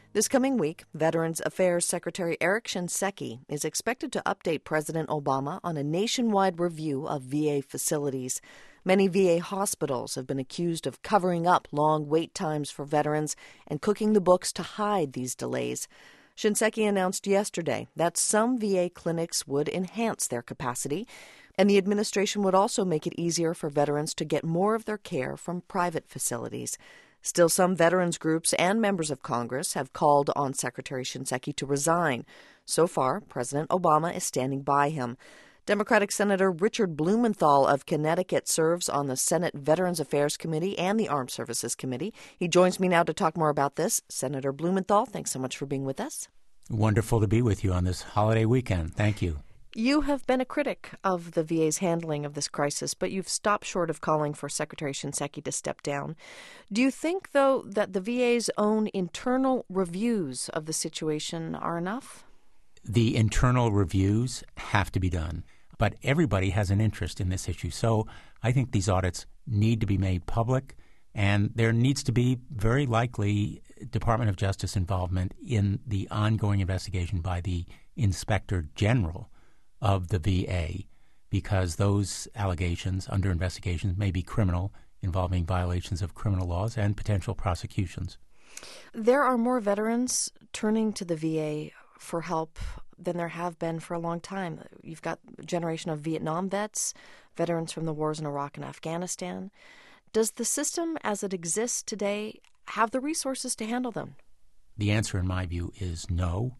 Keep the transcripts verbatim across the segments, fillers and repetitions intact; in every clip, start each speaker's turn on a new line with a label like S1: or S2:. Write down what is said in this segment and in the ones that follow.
S1: This coming week, Veterans Affairs Secretary Eric Shinseki is expected to update President Obama on a nationwide review of V A facilities. Many V A hospitals have been accused of covering up long wait times for veterans and cooking the books to hide these delays. Shinseki announced yesterday that some V A clinics would enhance their capacity, and the administration would also make it easier for veterans to get more of their care from private facilities. Still, some veterans groups and members of Congress have called on Secretary Shinseki to resign. So far, President Obama is standing by him. Democratic Senator Richard Blumenthal of Connecticut serves on the Senate Veterans Affairs Committee and the Armed Services Committee. He joins me now to talk more about this. Senator Blumenthal, thanks so much for being with us.
S2: Wonderful to be with you on this holiday weekend. Thank you.
S1: You have been a critic of the V A's handling of this crisis, but you've stopped short of calling for Secretary Shinseki to step down. Do you think, though, that the V A's own internal reviews of the situation are enough?
S2: The internal reviews have to be done, but everybody has an interest in this issue. So I think these audits need to be made public, and there needs to be very likely Department of Justice involvement in the ongoing investigation by the Inspector General of the V A, because those allegations under investigations may be criminal, involving violations of criminal laws and potential prosecutions.
S1: There are more veterans turning to the V A for help than there have been for a long time. You've got a generation of Vietnam vets, veterans from the wars in Iraq and Afghanistan. Does the system as it exists today have the resources to handle them?
S2: The answer, in my view, is no.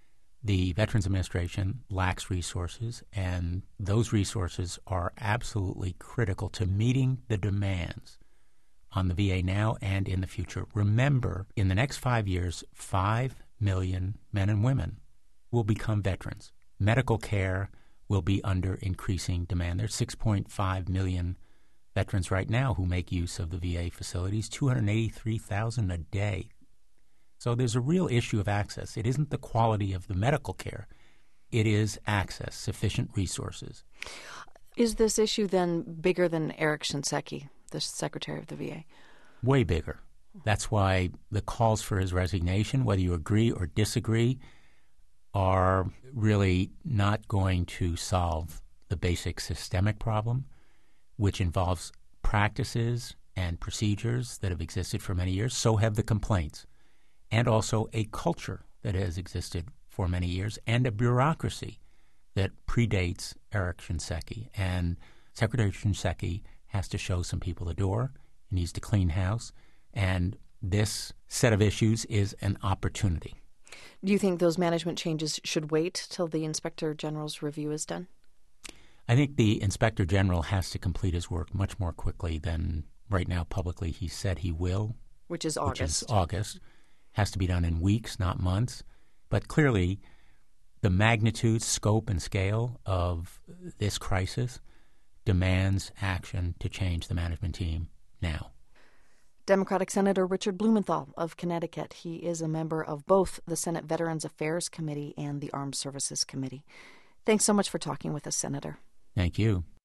S2: The Veterans Administration lacks resources, and those resources are absolutely critical to meeting the demands on the V A now and in the future. Remember, in the next five years, five million men and women will become veterans. Medical care will be under increasing demand. There's six point five million veterans right now who make use of the V A facilities, two hundred eighty-three thousand a day. So there's a real issue of access. It isn't the quality of the medical care. It is access, sufficient resources.
S1: Is this issue then bigger than Eric Shinseki, the Secretary of the V A?
S2: Way bigger. That's why the calls for his resignation, whether you agree or disagree, are really not going to solve the basic systemic problem, which involves practices and procedures that have existed for many years. So have the complaints. And also a culture that has existed for many years, and a bureaucracy that predates Eric Shinseki. And Secretary Shinseki has to show some people the door. He needs to clean house. And this set of issues is an opportunity.
S1: Do you think those management changes should wait till the Inspector General's review is done?
S2: I think the Inspector General has to complete his work much more quickly than right now publicly he said he will.
S1: Which is August.
S2: Which is August. Has to be done in weeks, not months. But clearly, the magnitude, scope, and scale of this crisis demands action to change the management team now.
S1: Democratic Senator Richard Blumenthal of Connecticut. He is a member of both the Senate Veterans Affairs Committee and the Armed Services Committee. Thanks so much for talking with us, Senator.
S2: Thank you.